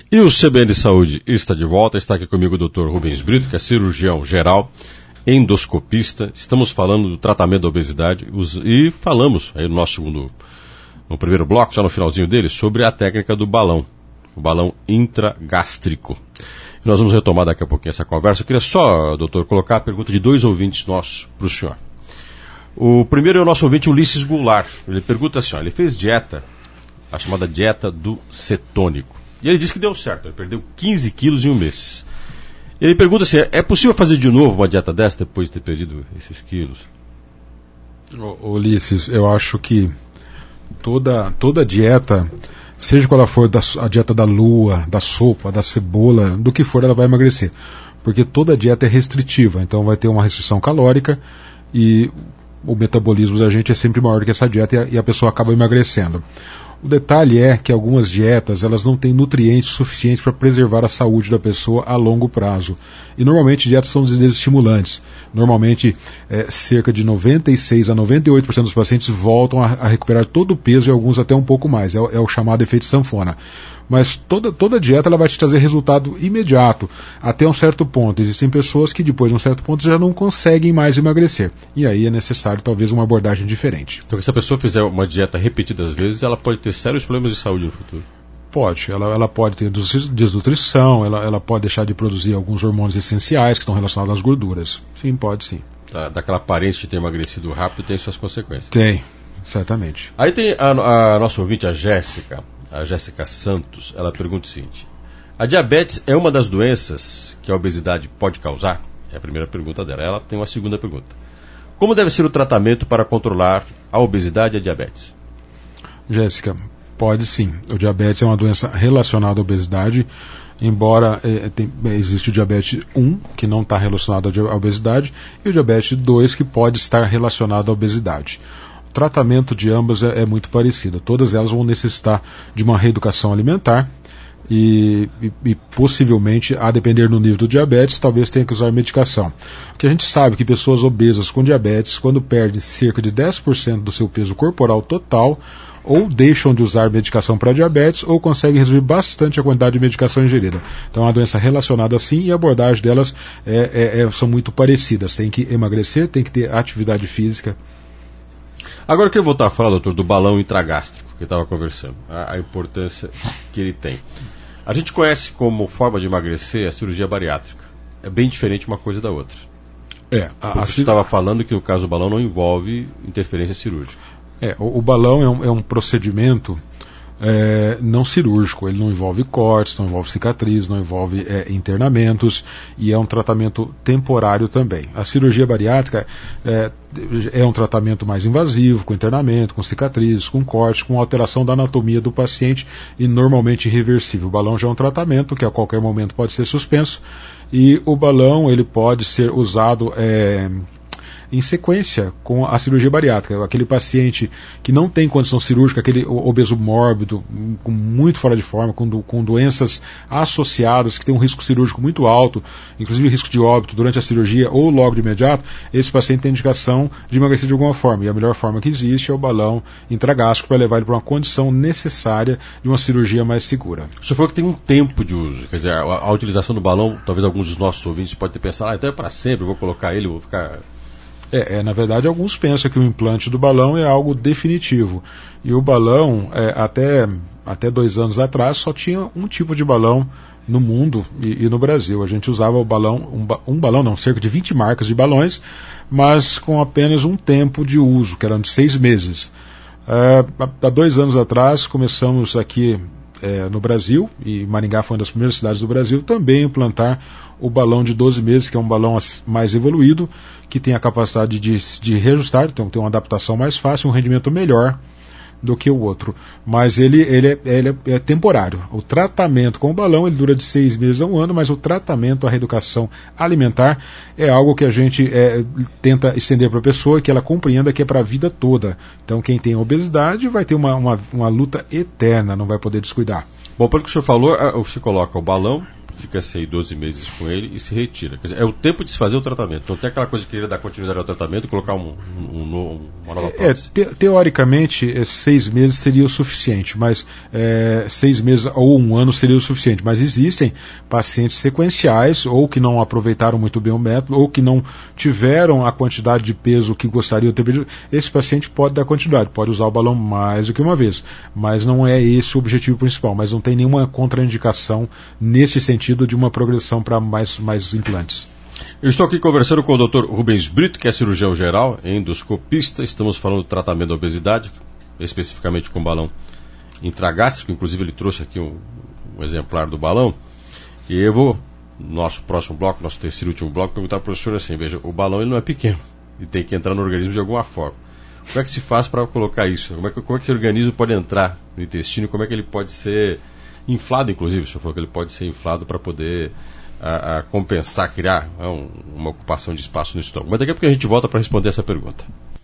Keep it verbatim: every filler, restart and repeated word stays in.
E o C B N de Saúde está de volta, está aqui comigo o doutor Rubens Brito, que é cirurgião geral, endoscopista. Estamos falando do tratamento da obesidade e falamos aí no nosso segundo, no primeiro bloco, já no finalzinho dele, sobre a técnica do balão, o balão intragástrico. E nós vamos retomar daqui a pouquinho essa conversa. Eu queria só, doutor, colocar a pergunta de dois ouvintes nossos para o senhor. O primeiro é o nosso ouvinte Ulisses Goulart. Ele pergunta assim, ó, ele fez dieta, a chamada dieta do cetônico. E ele disse que deu certo, ele perdeu quinze quilos em um mês. Ele pergunta assim, é possível fazer de novo uma dieta dessa depois de ter perdido esses quilos? Ô, Ulisses, eu acho que toda, toda dieta, seja qual ela for, da, a dieta da lua, da sopa, da cebola, do que for, ela vai emagrecer. Porque toda dieta é restritiva, então vai ter uma restrição calórica e o metabolismo da gente é sempre maior que essa dieta e a, e a pessoa acaba emagrecendo. O detalhe é que algumas dietas elas não têm nutrientes suficientes para preservar a saúde da pessoa a longo prazo. E normalmente dietas são desestimulantes. Normalmente é, cerca de noventa e seis a noventa e oito por cento dos pacientes voltam a, a recuperar todo o peso e alguns até um pouco mais. É, é o chamado efeito sanfona. Mas toda, toda dieta ela vai te trazer resultado imediato, até um certo ponto. Existem pessoas que depois de um certo ponto já não conseguem mais emagrecer. E aí é necessário talvez uma abordagem diferente. Então se a pessoa fizer uma dieta repetidas vezes, ela pode ter sérios problemas de saúde no futuro? Pode. Ela, ela pode ter desnutrição, ela, ela pode deixar de produzir alguns hormônios essenciais que estão relacionados às gorduras. Sim, pode sim. Tá, daquela aparência de ter emagrecido rápido tem suas consequências. Tem, certamente. Aí tem a, a nossa ouvinte, a Jéssica. A Jéssica Santos, ela pergunta o seguinte: a diabetes é uma das doenças que a obesidade pode causar? É a primeira pergunta dela. Ela tem uma segunda pergunta: como deve ser o tratamento para controlar a obesidade e a diabetes? Jéssica, pode sim. O diabetes é uma doença relacionada à obesidade, embora é, tem, existe o diabetes um, que não está relacionado à obesidade, e o diabetes dois, que pode estar relacionado à obesidade. O tratamento de ambas é, é muito parecido. Todas elas vão necessitar de uma reeducação alimentar e, e, e possivelmente, a depender do nível do diabetes, talvez tenha que usar medicação. Porque a gente sabe que pessoas obesas com diabetes, quando perdem cerca de dez por cento do seu peso corporal total, ou deixam de usar medicação para diabetes, ou conseguem reduzir bastante a quantidade de medicação ingerida. Então é uma doença relacionada assim, e a abordagem delas é, é, é, são muito parecidas. Tem que emagrecer, tem que ter atividade física. Agora eu queria voltar a falar, doutor, do balão intragástrico que eu estava conversando, a, a importância que ele tem. A gente conhece como forma de emagrecer a cirurgia bariátrica. É bem diferente uma coisa da outra. É, a, Porque a você estava falando que no caso do balão não envolve interferência cirúrgica. É, o, o balão é um, é um procedimento é, não cirúrgico, ele não envolve cortes, não envolve cicatriz, não envolve é, internamentos, e é um tratamento temporário também. A cirurgia bariátrica é, é um tratamento mais invasivo, com internamento, com cicatrizes, com cortes, com alteração da anatomia do paciente e normalmente irreversível. O balão já é um tratamento que a qualquer momento pode ser suspenso, e o balão ele pode ser usado é, em sequência com a cirurgia bariátrica. Aquele paciente que não tem condição cirúrgica, aquele obeso mórbido, com muito fora de forma, com, do, com doenças associadas, que tem um risco cirúrgico muito alto, inclusive risco de óbito durante a cirurgia ou logo de imediato, esse paciente tem indicação de emagrecer de alguma forma. E a melhor forma que existe é o balão intragástrico para levar ele para uma condição necessária de uma cirurgia mais segura. O senhor falou que tem um tempo de uso, quer dizer, a, a utilização do balão, talvez alguns dos nossos ouvintes podem ter pensado, ah, então é para sempre, eu vou colocar ele, eu vou ficar... É, é, na verdade, alguns pensam que o implante do balão é algo definitivo. E o balão, é, até, até dois anos atrás, só tinha um tipo de balão no mundo e, e no Brasil. A gente usava o balão, um, um balão não, cerca de vinte marcas de balões, mas com apenas um tempo de uso, que eram de seis meses. É, há dois anos atrás, começamos aqui é, no Brasil, e Maringá foi uma das primeiras cidades do Brasil, também implantar o balão de doze meses, que é um balão mais evoluído, que tem a capacidade de, de reajustar, então tem uma adaptação mais fácil, um rendimento melhor do que o outro. Mas ele, ele, é, ele é, é temporário. O tratamento com o balão ele dura de seis meses a um ano, mas o tratamento, a reeducação alimentar, é algo que a gente é, tenta estender para a pessoa, que ela compreenda que é para a vida toda. Então quem tem obesidade vai ter uma, uma, uma luta eterna, não vai poder descuidar. Bom, pelo que o senhor falou, você coloca o balão, fica-se aí doze meses com ele e se retira. Quer dizer, é o tempo de se fazer o tratamento. Não tem aquela coisa de querer dar continuidade ao tratamento e colocar um, um, um, uma nova prótese. É, te, teoricamente, é, seis meses seria o suficiente, mas é, seis meses ou um ano seria o suficiente. Mas existem pacientes sequenciais, ou que não aproveitaram muito bem o método, ou que não tiveram a quantidade de peso que gostariam de ter pedido. Esse paciente pode dar continuidade, pode usar o balão mais do que uma vez. Mas não é esse o objetivo principal. Mas não tem nenhuma contraindicação nesse sentido de uma progressão para mais, mais implantes. Eu estou aqui conversando com o doutor Rubens Brito, que é cirurgião geral, endoscopista. Estamos falando do tratamento da obesidade, especificamente com balão intragástrico. Inclusive ele trouxe aqui um, um exemplar do balão. E eu vou, no nosso próximo bloco, nosso terceiro e último bloco, perguntar para o professor assim, veja, o balão ele não é pequeno, ele tem que entrar no organismo de alguma forma. Como é que se faz para colocar isso? Como é que, como é que esse organismo pode entrar no intestino? Como é que ele pode ser inflado, inclusive, o senhor falou que ele pode ser inflado para poder a, a compensar, criar a, um, uma ocupação de espaço no estômago. Mas daqui a pouco a gente volta para responder essa pergunta.